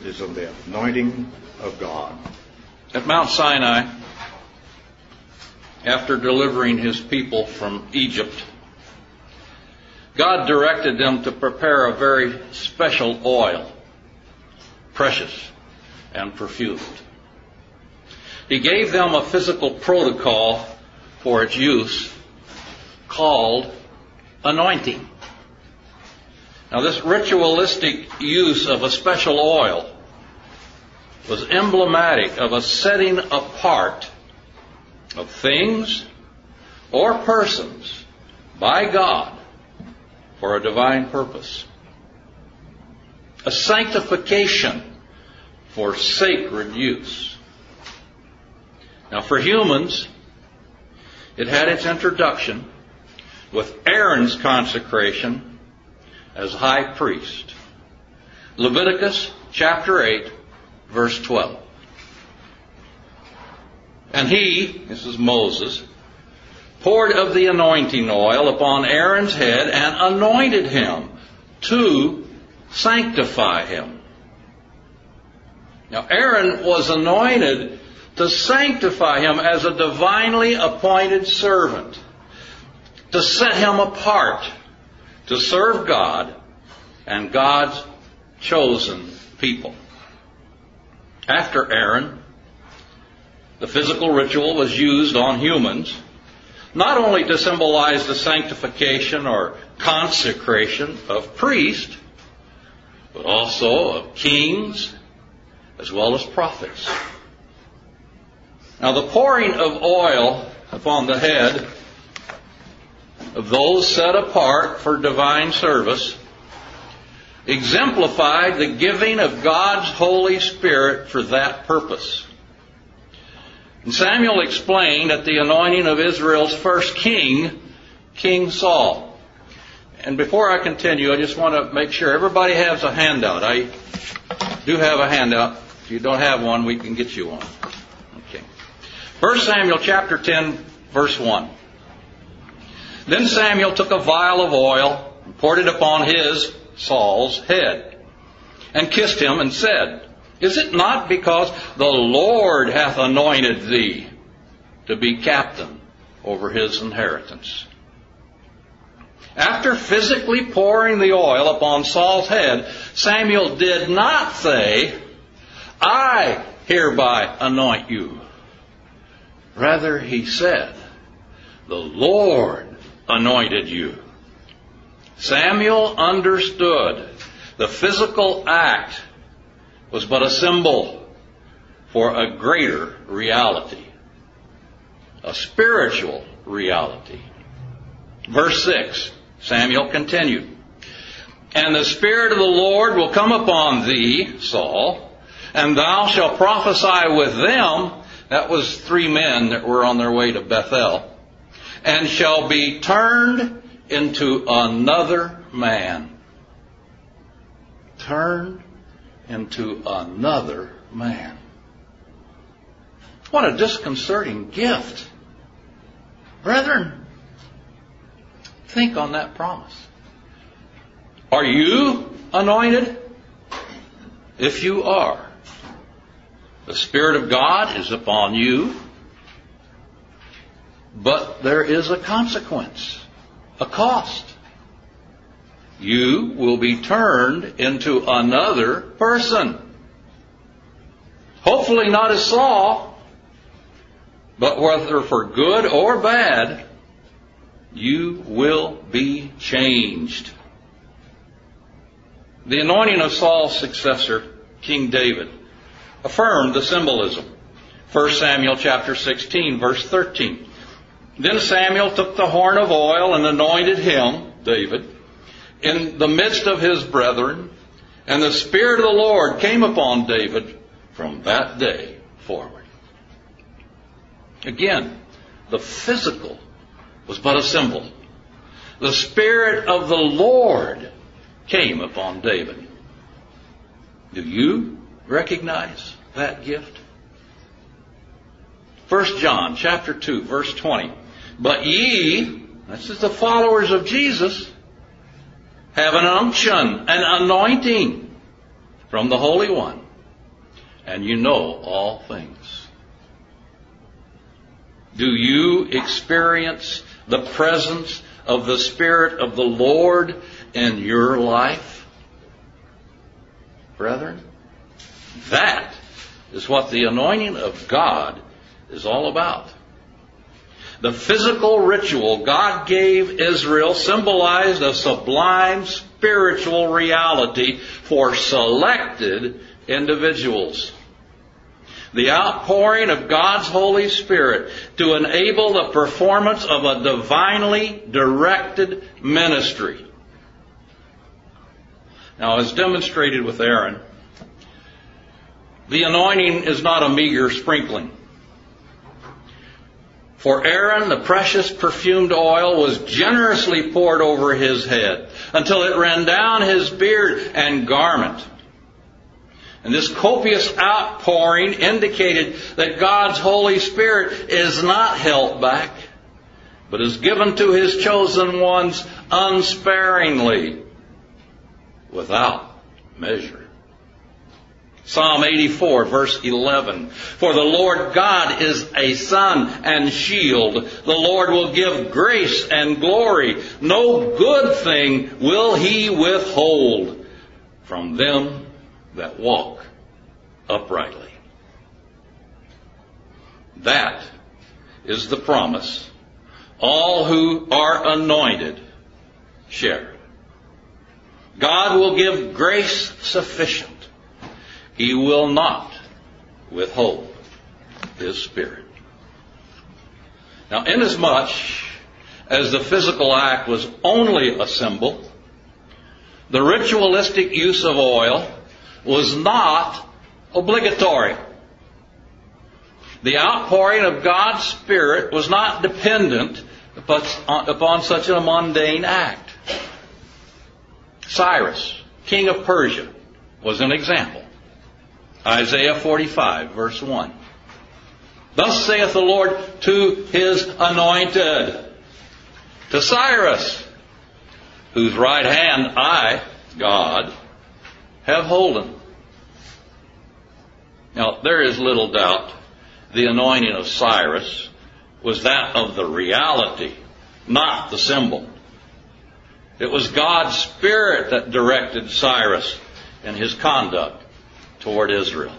is of the anointing of God. At Mount Sinai, after delivering his people from Egypt, God directed them to prepare a very special oil, precious and perfumed. He gave them a physical protocol for its use called anointing. Now, this ritualistic use of a special oil was emblematic of a setting apart of things or persons by God for a divine purpose. A sanctification for sacred use. Now, for humans, it had its introduction with Aaron's consecration as high priest. Leviticus chapter 8, verse 12. And he, this is Moses, poured of the anointing oil upon Aaron's head and anointed him to sanctify him. Now, Aaron was anointed to sanctify him as a divinely appointed servant, to set him apart to serve God and God's chosen people. After Aaron, the physical ritual was used on humans, not only to symbolize the sanctification or consecration of priests, but also of kings as well as prophets. Now, the pouring of oil upon the head of those set apart for divine service exemplified the giving of God's Holy Spirit for that purpose. And Samuel explained at the anointing of Israel's first king, King Saul. And before I continue, I just want to make sure everybody has a handout. I do have a handout. If you don't have one, we can get you one. Okay. 1 Samuel chapter 10, verse 1. Then Samuel took a vial of oil and poured it upon Saul's head, and kissed him and said, Is it not because the Lord hath anointed thee to be captain over his inheritance? After physically pouring the oil upon Saul's head, Samuel did not say, I hereby anoint you. Rather, he said, the Lord anointed you. Samuel understood the physical act was but a symbol for a greater reality, a spiritual reality. Verse 6, Samuel continued, And the Spirit of the Lord will come upon thee, Saul, and thou shalt prophesy with them. That was 3 men that were on their way to Bethel. And shall be turned into another man. Turned into another man. What a disconcerting gift. Brethren, think on that promise. Are you anointed? If you are, the Spirit of God is upon you. But there is a consequence, a cost. You will be turned into another person. Hopefully not as Saul, but whether for good or bad, you will be changed. The anointing of Saul's successor, King David, affirmed the symbolism. 1 Samuel chapter 16, verse 13. Then Samuel took the horn of oil and anointed him, David, in the midst of his brethren, and the Spirit of the Lord came upon David from that day forward. Again, the physical was but a symbol. The Spirit of the Lord came upon David. Do you recognize that gift? 1 John chapter 2, verse 20. But ye, this is the followers of Jesus, have an unction, an anointing from the Holy One, and you know all things. Do you experience the presence of the Spirit of the Lord in your life, brethren? That is what the anointing of God is all about. The physical ritual God gave Israel symbolized a sublime spiritual reality for selected individuals. The outpouring of God's Holy Spirit to enable the performance of a divinely directed ministry. Now, as demonstrated with Aaron, the anointing is not a meager sprinkling. For Aaron, the precious perfumed oil was generously poured over his head until it ran down his beard and garment. And this copious outpouring indicated that God's Holy Spirit is not held back, but is given to His chosen ones unsparingly, without measure. Psalm 84, verse 11. For the Lord God is a sun and shield. The Lord will give grace and glory. No good thing will He withhold from them that walk uprightly. That is the promise all who are anointed share. God will give grace sufficient. He will not withhold His Spirit. Now, inasmuch as the physical act was only a symbol, the ritualistic use of oil was not obligatory. The outpouring of God's Spirit was not dependent upon such a mundane act. Cyrus, king of Persia, was an example. Isaiah 45, verse 1. Thus saith the Lord to His anointed, to Cyrus, whose right hand I, God, have holden. Now, there is little doubt the anointing of Cyrus was that of the reality, not the symbol. It was God's Spirit that directed Cyrus in his conduct toward Israel.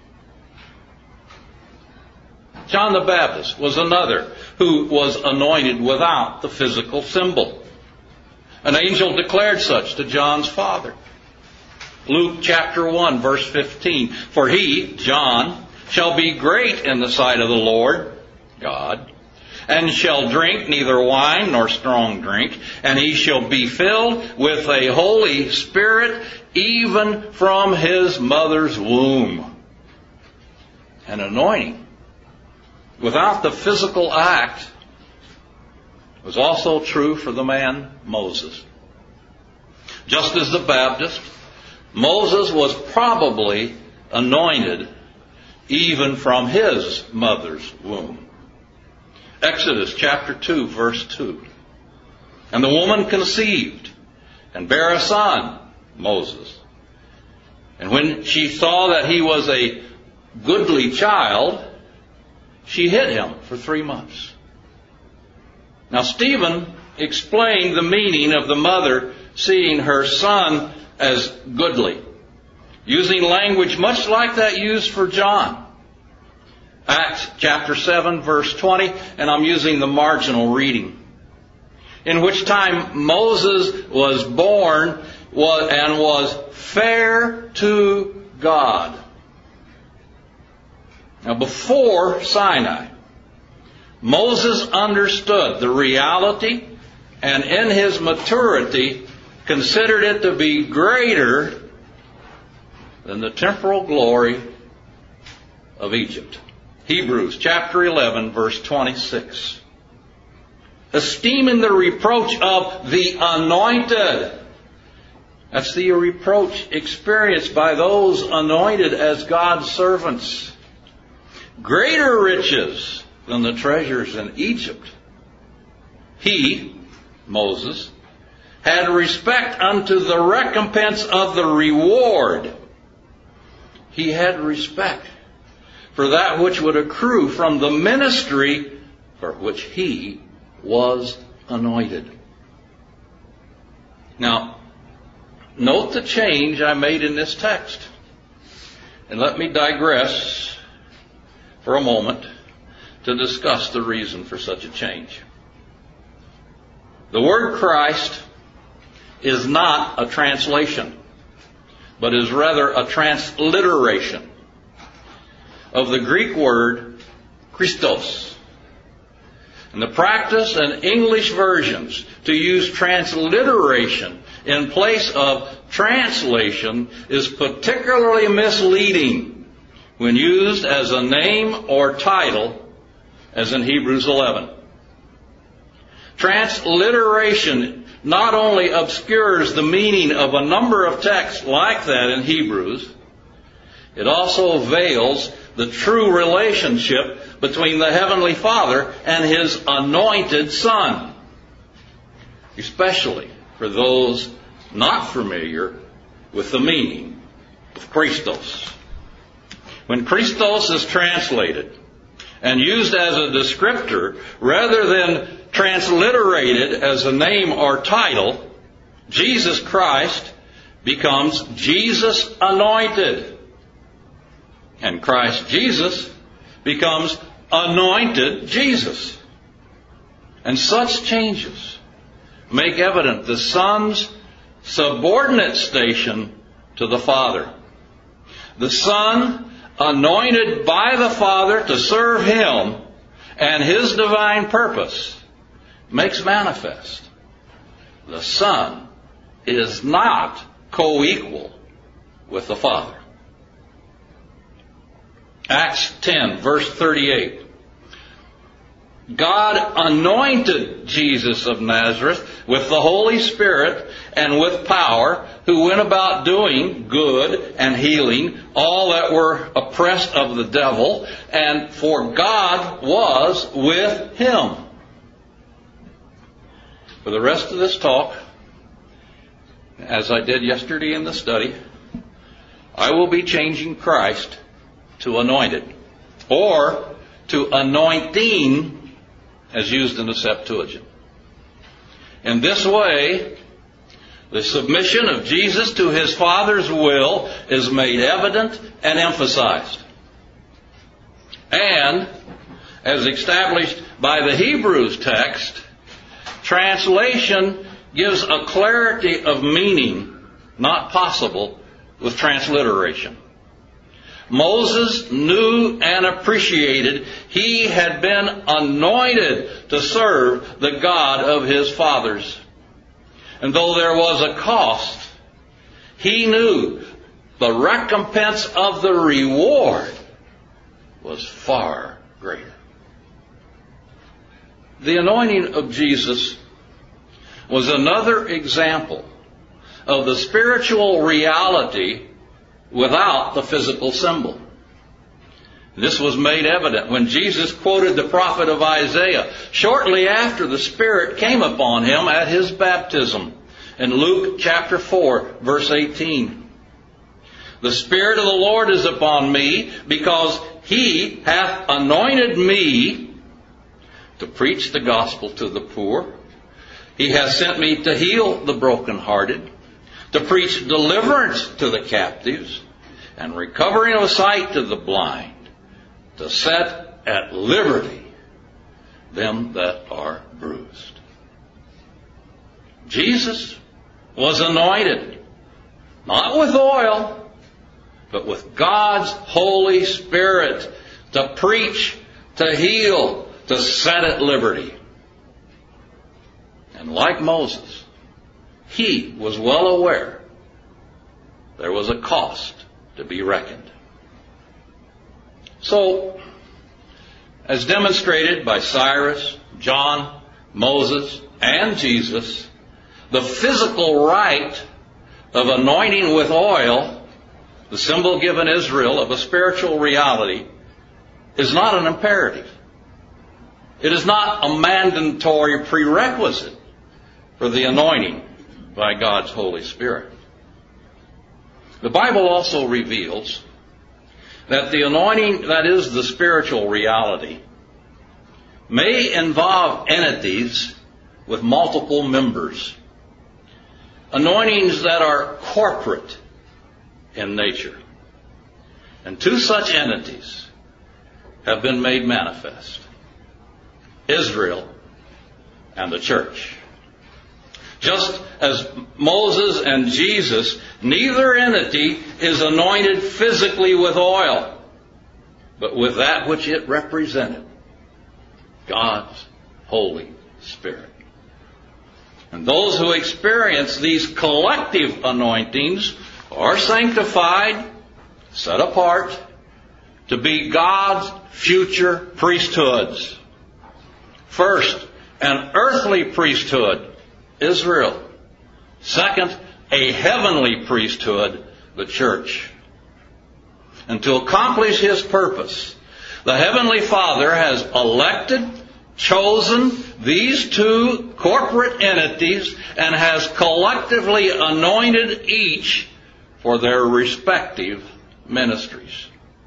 John the Baptist was another who was anointed without the physical symbol. An angel declared such to John's father. Luke chapter 1, verse 15. For he, John, shall be great in the sight of the Lord, God, and shall drink neither wine nor strong drink, and he shall be filled with a Holy Spirit even from his mother's womb. An anointing without the physical act was also true for the man Moses. Just as the Baptist, Moses was probably anointed even from his mother's womb. Exodus chapter 2, verse 2. And the woman conceived and bare a son, Moses. And when she saw that he was a goodly child, she hid him for 3 months. Now, Stephen explained the meaning of the mother seeing her son as goodly, using language much like that used for John. Acts chapter 7, verse 20, and I'm using the marginal reading. In which time Moses was born and was fair to God. Now, before Sinai, Moses understood the reality and in his maturity considered it to be greater than the temporal glory of Egypt. Hebrews chapter 11, verse 26. Esteeming the reproach of the anointed. That's the reproach experienced by those anointed as God's servants. Greater riches than the treasures in Egypt. He, Moses, had respect unto the recompense of the reward. he had respect for that which would accrue from the ministry for which he was anointed. Now, note the change I made in this text. And let me digress for a moment to discuss the reason for such a change. The word Christ is not a translation, but is rather a transliteration of the Greek word Christos. And the practice in English versions to use transliteration in place of translation is particularly misleading when used as a name or title, as in Hebrews 11. Transliteration not only obscures the meaning of a number of texts like that in Hebrews, it also veils the true relationship between the Heavenly Father and His anointed Son, especially for those not familiar with the meaning of Christos. When Christos is translated and used as a descriptor rather than transliterated as a name or title, Jesus Christ becomes Jesus Anointed. And Christ Jesus becomes Anointed Jesus. And such changes make evident the Son's subordinate station to the Father. The Son, anointed by the Father to serve Him and His divine purpose, makes manifest the Son is not co-equal with the Father. Acts 10, verse 38. God anointed Jesus of Nazareth with the Holy Spirit and with power, who went about doing good and healing all that were oppressed of the devil, and for God was with him. For the rest of this talk, as I did yesterday in the study, I will be changing Christ to anointed, or to anointing, as used in the Septuagint. In this way, the submission of Jesus to His Father's will is made evident and emphasized. And, as established by the Hebrews text, translation gives a clarity of meaning not possible with transliteration. Moses knew and appreciated he had been anointed to serve the God of his fathers. And though there was a cost, he knew the recompense of the reward was far greater. The anointing of Jesus was another example of the spiritual reality without the physical symbol. This was made evident when Jesus quoted the prophet of Isaiah shortly after the Spirit came upon him at his baptism in Luke chapter 4, verse 18. The Spirit of the Lord is upon me, because He hath anointed me to preach the gospel to the poor. He hath sent me to heal the brokenhearted, to preach deliverance to the captives, and recovering of sight to the blind, to set at liberty them that are bruised. Jesus was anointed, not with oil, but with God's Holy Spirit, to preach, to heal, to set at liberty. And like Moses, he was well aware there was a cost to be reckoned. So, as demonstrated by Cyrus, John, Moses, and Jesus, the physical rite of anointing with oil, the symbol given Israel of a spiritual reality, is not an imperative. It is not a mandatory prerequisite for the anointing by God's Holy Spirit. The Bible also reveals that the anointing, that is the spiritual reality, may involve entities with multiple members. Anointings that are corporate in nature. And two such entities have been made manifest: Israel and the church. Just as Moses and Jesus, neither entity is anointed physically with oil, but with that which it represented, God's Holy Spirit. And those who experience these collective anointings are sanctified, set apart, to be God's future priesthoods. First, an earthly priesthood, Israel. Second, a heavenly priesthood, the church. And to accomplish His purpose, the Heavenly Father has elected, chosen these two corporate entities and has collectively anointed each for their respective ministries.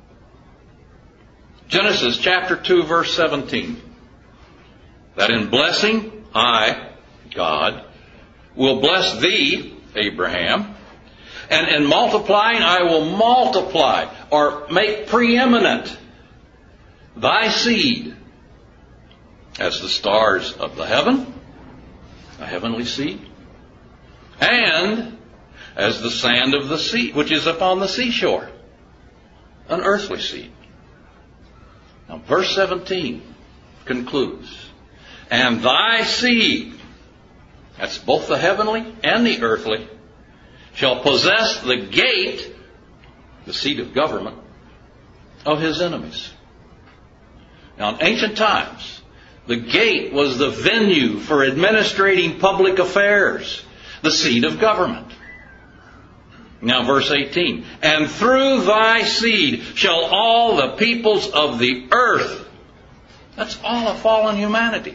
Genesis chapter 2, verse 17. That in blessing, I, God, will bless thee, Abraham, and in multiplying I will multiply or make preeminent thy seed as the stars of the heaven, a heavenly seed, and as the sand of the sea, which is upon the seashore, an earthly seed. Now verse 17 concludes, and thy seed, that's both the heavenly and the earthly, shall possess the gate, the seat of government, of his enemies. Now in ancient times, the gate was the venue for administrating public affairs, the seat of government. Now verse 18, and through thy seed shall all the peoples of the earth, that's all of fallen humanity,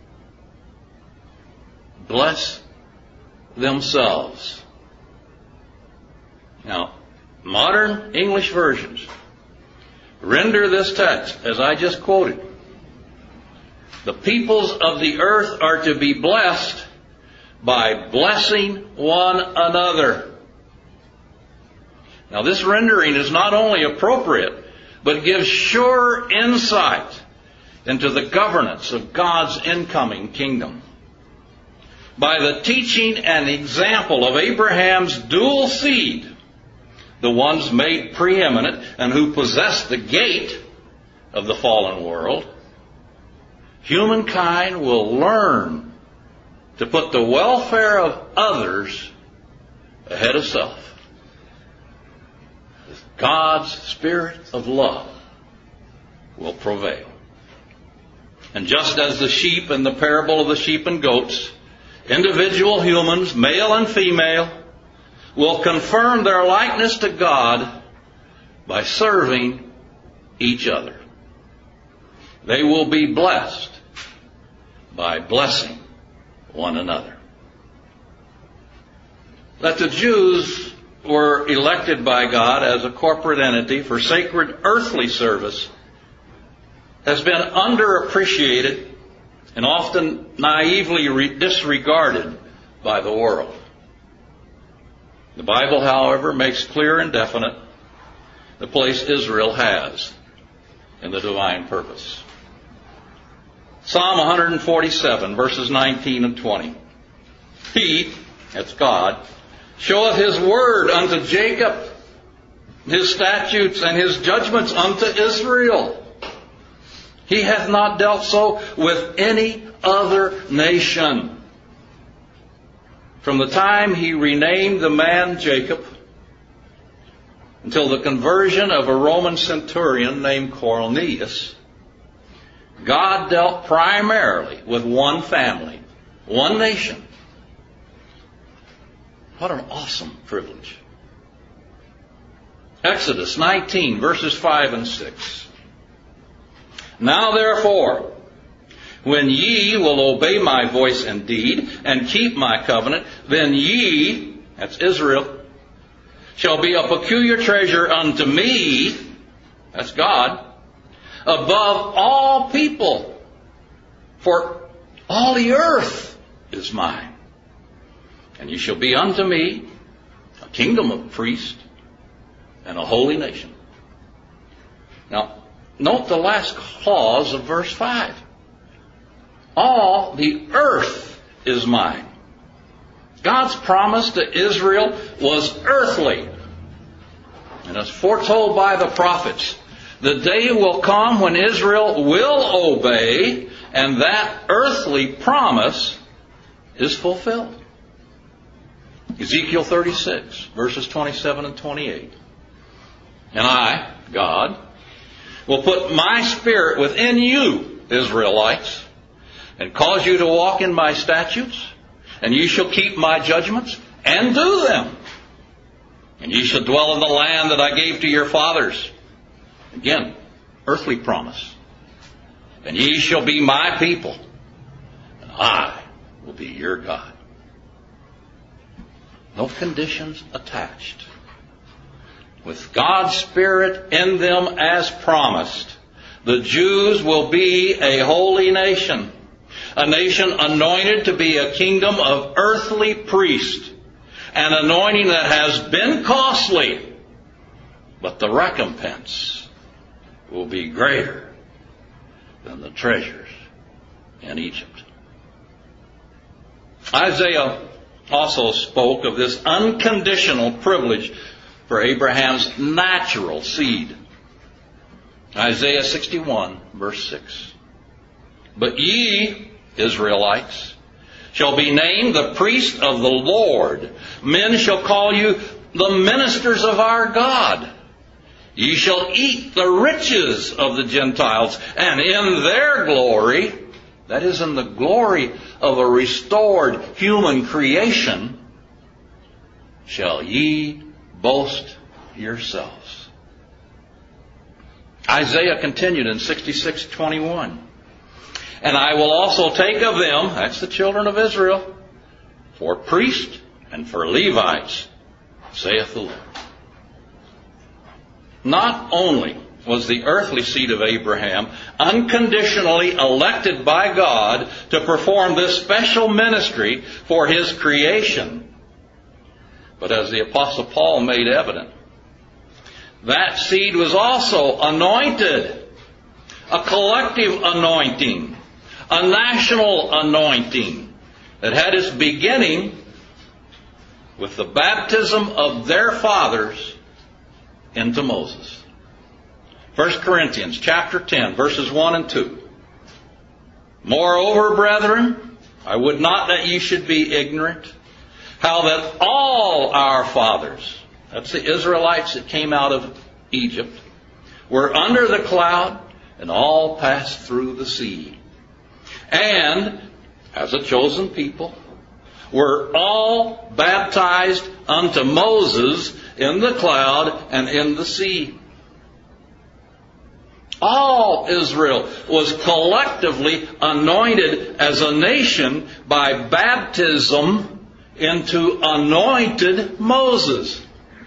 bless themselves. Now, modern English versions render this text as I just quoted. The peoples of the earth are to be blessed by blessing one another. Now, this rendering is not only appropriate, but gives sure insight into the governance of God's incoming kingdom. By the teaching and example of Abraham's dual seed, the ones made preeminent and who possess the gate of the fallen world, humankind will learn to put the welfare of others ahead of self. God's spirit of love will prevail. And just as the sheep in the parable of the sheep and goats, individual humans, male and female, will confirm their likeness to God by serving each other. They will be blessed by blessing one another. That the Jews were elected by God as a corporate entity for sacred earthly service has been underappreciated and often naively disregarded by the world. The Bible, however, makes clear and definite the place Israel has in the divine purpose. Psalm 147, verses 19 and 20. He, that's God, showeth his word unto Jacob, his statutes and his judgments unto Israel. He hath not dealt so with any other nation. From the time he renamed the man Jacob until the conversion of a Roman centurion named Cornelius, God dealt primarily with one family, one nation. What an awesome privilege. Exodus 19, verses 5 and 6. Now therefore, when ye will obey my voice indeed, and keep my covenant, then ye, that's Israel, shall be a peculiar treasure unto me that's God, above all people, for all the earth is mine. And ye shall be unto me a kingdom of priests and a holy nation. Now, note the last clause of verse 5. All the earth is mine. God's promise to Israel was earthly. And as foretold by the prophets, the day will come when Israel will obey, and that earthly promise is fulfilled. Ezekiel 36, verses 27 and 28. And I, God, will put my spirit within you, Israelites, and cause you to walk in my statutes, and ye shall keep my judgments and do them. And ye shall dwell in the land that I gave to your fathers. Again, earthly promise. And ye shall be my people, and I will be your God. No conditions attached. With God's Spirit in them as promised, the Jews will be a holy nation. A nation anointed to be a kingdom of earthly priests. An anointing that has been costly, but the recompense will be greater than the treasures in Egypt. Isaiah also spoke of this unconditional privilege for Abraham's natural seed. Isaiah 61, verse 6. But ye, Israelites, shall be named the priests of the Lord. Men shall call you the ministers of our God. Ye shall eat the riches of the Gentiles, and in their glory, that is, in the glory of a restored human creation, shall ye boast yourselves. Isaiah continued in 66:21. And I will also take of them, that's the children of Israel, for priests and for Levites, saith the Lord. Not only was the earthly seed of Abraham unconditionally elected by God to perform this special ministry for his creation, but as the Apostle Paul made evident, that seed was also anointed, a collective anointing, a national anointing that had its beginning with the baptism of their fathers into Moses. 1 Corinthians chapter 10, verses 1 and 2. Moreover, brethren, I would not that ye should be ignorant, how that all our fathers, that's the Israelites that came out of Egypt, were under the cloud and all passed through the sea. And, as a chosen people, were all baptized unto Moses in the cloud and in the sea. All Israel was collectively anointed as a nation by baptism into anointed Moses.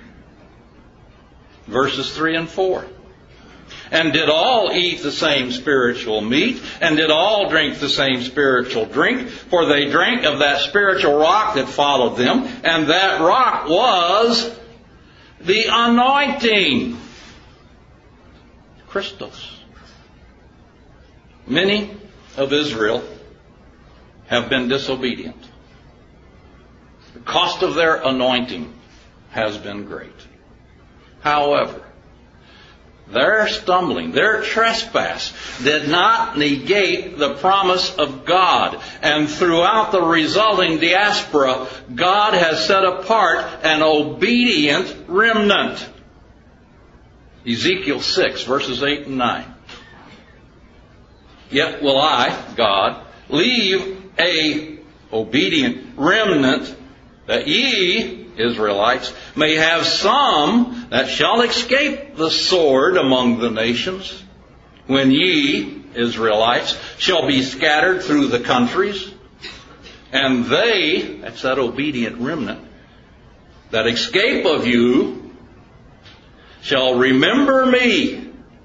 Verses 3 and 4. And did all eat the same spiritual meat, and did all drink the same spiritual drink, for they drank of that spiritual rock that followed them, and that rock was the anointing. Christos. Many of Israel have been disobedient. The cost of their anointing has been great. However, their stumbling, their trespass did not negate the promise of God. And throughout the resulting diaspora, God has set apart an obedient remnant. Ezekiel 6, verses 8 and 9. Yet will I, God, leave a obedient remnant, that ye, Israelites, may have some that shall escape the sword among the nations, when ye, Israelites, shall be scattered through the countries. And they, that's that obedient remnant, that escape of you, shall remember me,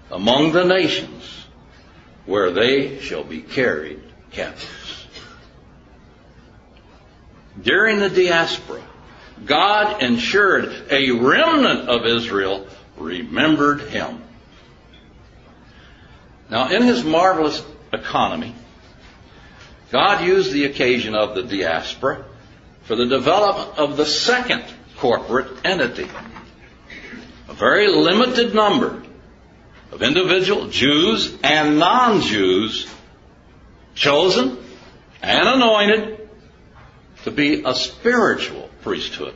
among the nations, where they shall be carried captives. During the diaspora, God ensured a remnant of Israel remembered Him. Now, in His marvelous economy, God used the occasion of the diaspora for the development of the second corporate entity. A very limited number of individual Jews and non-Jews chosen and anointed to be a spiritual priesthood.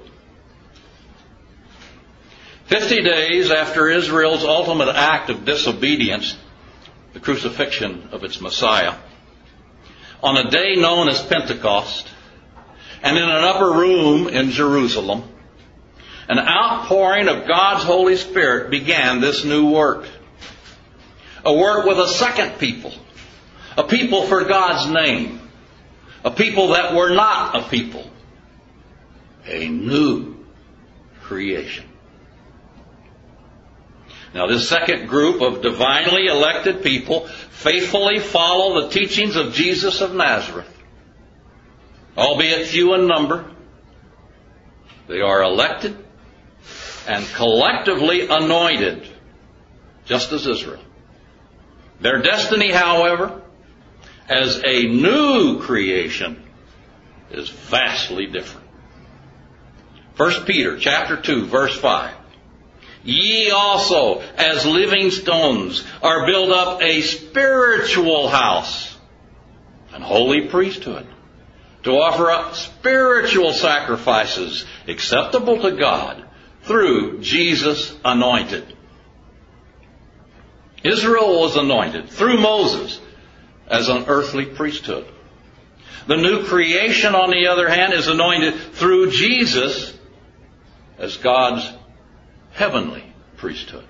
50 days after Israel's ultimate act of disobedience, the crucifixion of its Messiah, on a day known as Pentecost, and in an upper room in Jerusalem, an outpouring of God's Holy Spirit began this new work. A work with a second people. A people for God's name. A people that were not a people. A new creation. Now, this second group of divinely elected people faithfully follow the teachings of Jesus of Nazareth. Albeit few in number, they are elected and collectively anointed, just as Israel. Their destiny, however, as a new creation, is vastly different. 1 Peter chapter 2, verse 5. Ye also, as living stones, are built up a spiritual house, an holy priesthood, to offer up spiritual sacrifices acceptable to God through Jesus anointed. Israel was anointed through Moses as an earthly priesthood. The new creation, on the other hand, is anointed through Jesus as God's heavenly priesthood.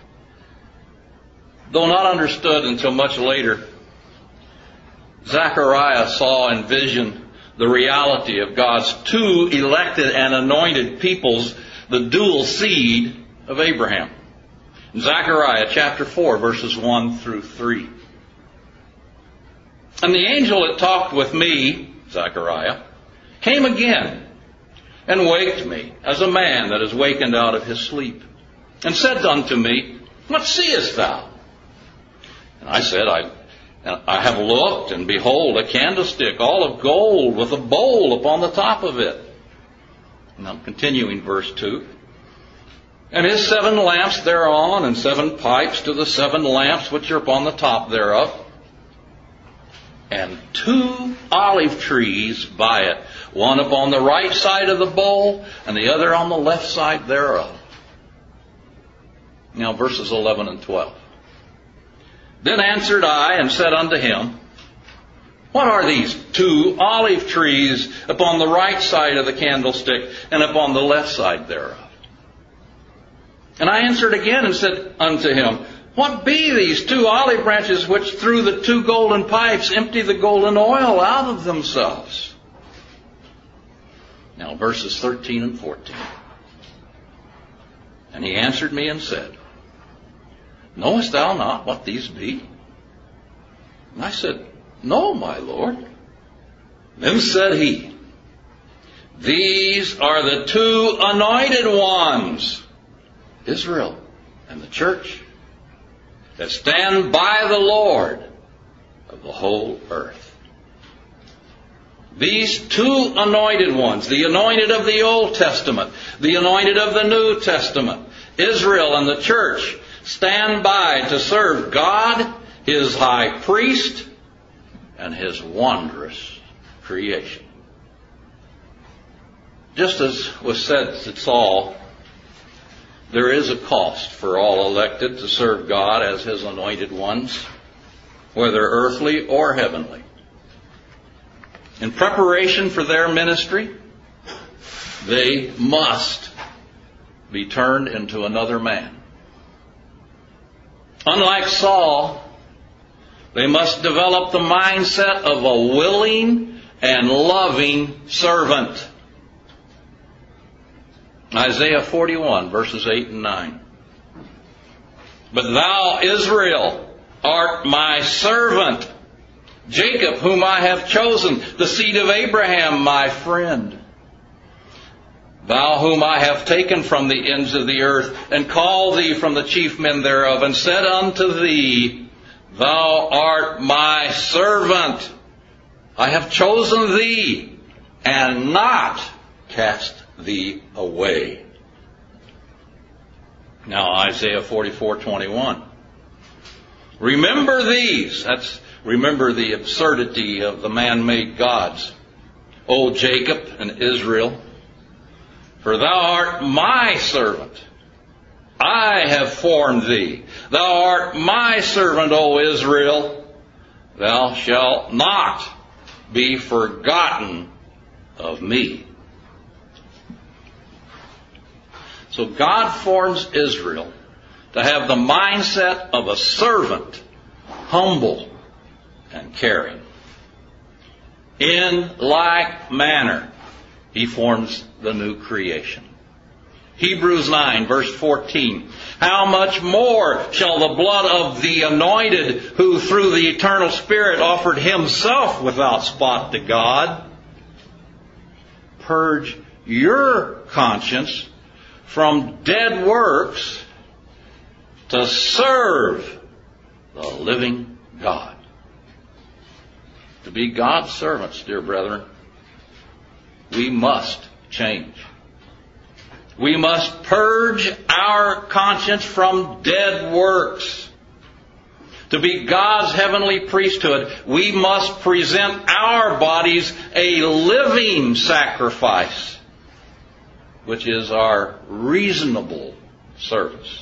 Though not understood until much later, Zechariah saw and visioned the reality of God's two elected and anointed peoples, the dual seed of Abraham. In Zechariah chapter 4, verses 1 through 3. And the angel that talked with me, Zechariah, came again and waked me as a man that is wakened out of his sleep, and said unto me, What seest thou? And I said, I have looked, and behold, a candlestick all of gold with a bowl upon the top of it. And I'm continuing verse 2. And his 7 lamps thereon, and 7 pipes to the 7 lamps which are upon the top thereof, and 2 olive trees by it, one upon the right side of the bowl, and the other on the left side thereof. Now verses 11 and 12. Then answered I and said unto him, What are these 2 olive trees upon the right side of the candlestick, and upon the left side thereof? And I answered again and said unto him, What be these 2 olive branches which through the 2 golden pipes empty the golden oil out of themselves? Now verses 13 and 14. And he answered me and said, Knowest thou not what these be? And I said, No, my Lord. Then said he, These are the 2 anointed ones, Israel and the church, that stand by the Lord of the whole earth. These 2 anointed ones, the anointed of the Old Testament, the anointed of the New Testament, Israel and the church, stand by to serve God, His high priest, and His wondrous creation. Just as was said to Saul, there is a cost for all elected to serve God as His anointed ones, whether earthly or heavenly. In preparation for their ministry, they must be turned into another man. Unlike Saul, they must develop the mindset of a willing and loving servant. Isaiah 41, verses 8 and 9. But thou, Israel, art my servant, Jacob, whom I have chosen, the seed of Abraham, my friend. Thou whom I have taken from the ends of the earth, and called thee from the chief men thereof, and said unto thee, Thou art my servant. I have chosen thee, and not cast thee away. Now Isaiah 44:21. Remember these. Remember the absurdity of the man-made gods, O Jacob and Israel. For thou art my servant. I have formed thee. Thou art my servant, O Israel. Thou shalt not be forgotten of me. So God forms Israel to have the mindset of a servant, humble and caring. In like manner, He forms the new creation. Hebrews 9, verse 14. How much more shall the blood of the anointed, who through the eternal Spirit offered himself without spot to God, purge your conscience from dead works to serve the living God. To be God's servants, dear brethren, we must change. We must purge our conscience from dead works. To be God's heavenly priesthood, we must present our bodies a living sacrifice, which is our reasonable service.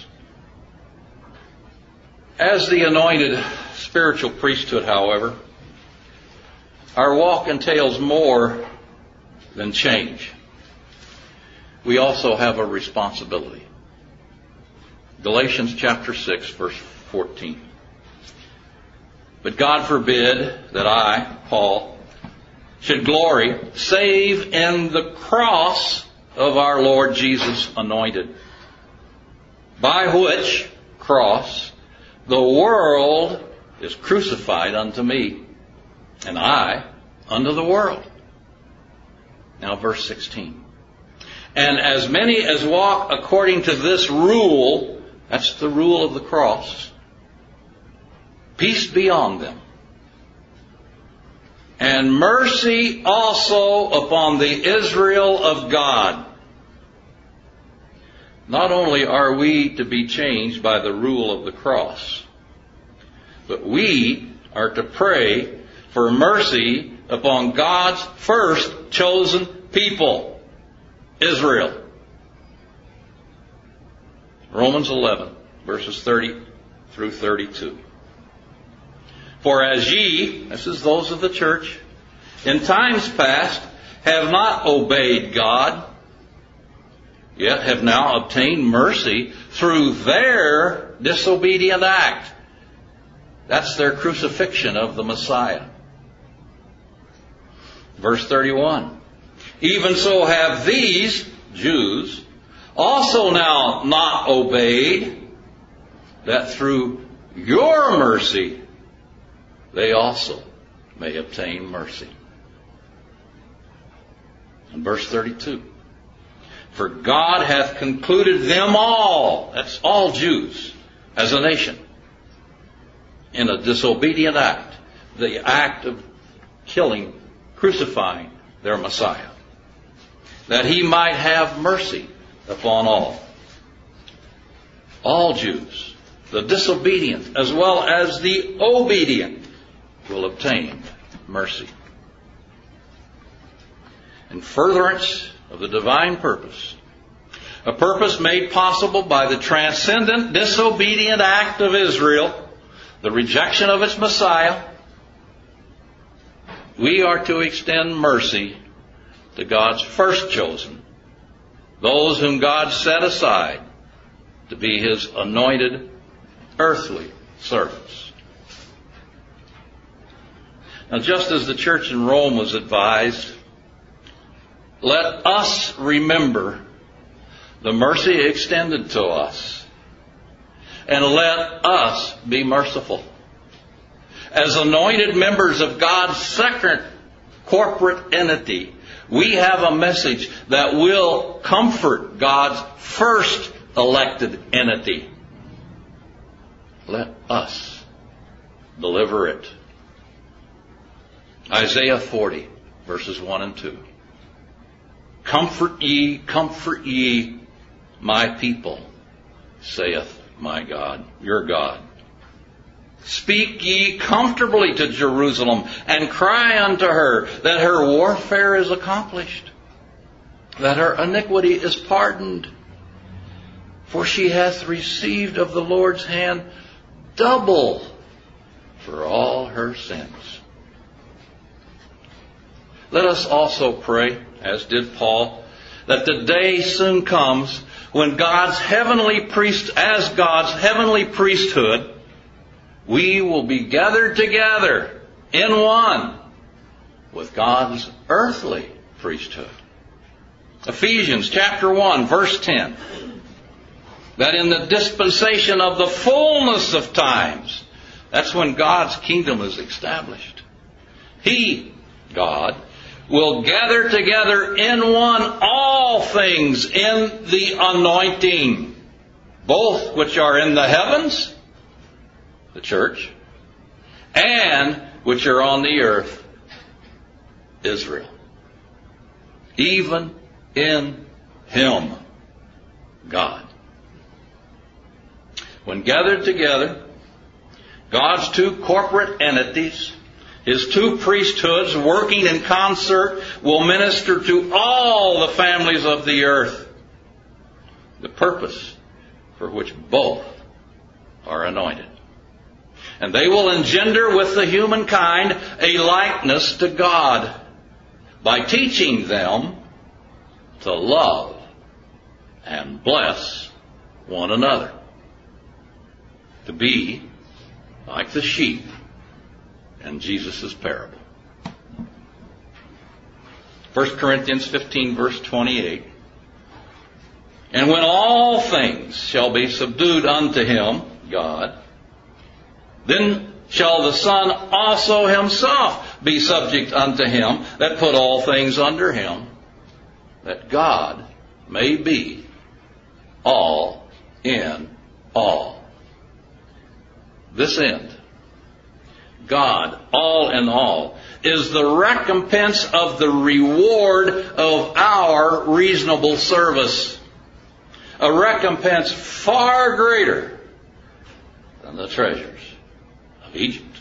As the anointed spiritual priesthood, however, our walk entails more than change. We also have a responsibility. Galatians chapter 6, verse 14. But God forbid that I, Paul, should glory save in the cross of our Lord Jesus anointed, by which cross the world is crucified unto me, and I unto the world. Now verse 16. And as many as walk according to this rule, that's the rule of the cross, peace be on them. And mercy also upon the Israel of God. Not only are we to be changed by the rule of the cross, but we are to pray for mercy upon God's first chosen people, Israel. Romans 11, verses 30 through 32. For as ye, this is those of the church, in times past have not obeyed God, yet have now obtained mercy through their disobedient act. That's their crucifixion of the Messiah. Verse 31. Even so have these, Jews, also now not obeyed, that through your mercy they also may obtain mercy. And verse 32. For God hath concluded them all, that's all Jews, as a nation, in a disobedient act, the act of killing, crucifying their Messiah, that he might have mercy upon all. All Jews, the disobedient as well as the obedient, will obtain mercy. In furtherance of the divine purpose, a purpose made possible by the transcendent disobedient act of Israel, the rejection of its Messiah, we are to extend mercy to God's first chosen, those whom God set aside to be His anointed earthly servants. Now, just as the church in Rome was advised, let us remember the mercy extended to us, and let us be merciful. As anointed members of God's second corporate entity, we have a message that will comfort God's first elected entity. Let us deliver it. Isaiah 40, verses 1 and 2. Comfort ye, my people, saith my God, your God. Speak ye comfortably to Jerusalem, and cry unto her that her warfare is accomplished, that her iniquity is pardoned. For she hath received of the Lord's hand double for all her sins. Let us also pray, as did Paul, that the day soon comes when as God's heavenly priesthood, we will be gathered together in one with God's earthly priesthood. Ephesians chapter 1, verse 10. That in the dispensation of the fullness of times, that's when God's kingdom is established. He, God, will gather together in one all things in the anointing, both which are in the heavens, the church, and which are on the earth, Israel. Even in Him, God. When gathered together, God's two corporate entities, His two priesthoods working in concert, will minister to all the families of the earth, the purpose for which both are anointed. And they will engender with the humankind a likeness to God by teaching them to love and bless one another, to be like the sheep in Jesus' parable. 1 Corinthians 15, verse 28. And when all things shall be subdued unto Him, God, then shall the Son also Himself be subject unto Him that put all things under Him, that God may be all in all. This end, God, all in all, is the recompense of the reward of our reasonable service. A recompense far greater than the treasures of Egypt.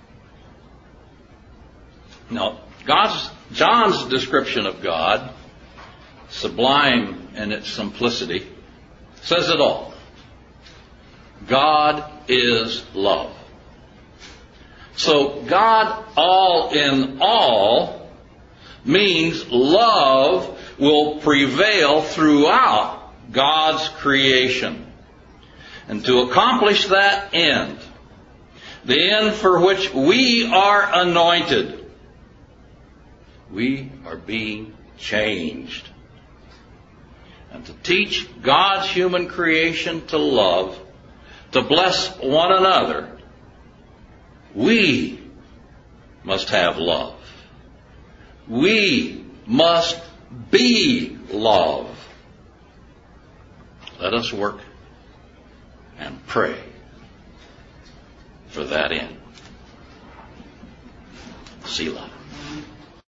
Now, John's description of God, sublime in its simplicity, says it all. God is love. So God all in all means love will prevail throughout God's creation. And to accomplish that end, the end for which we are anointed, we are being changed. And to teach God's human creation to love, to bless one another, we must have love. We must be love. Let us work and pray for that end. Selah.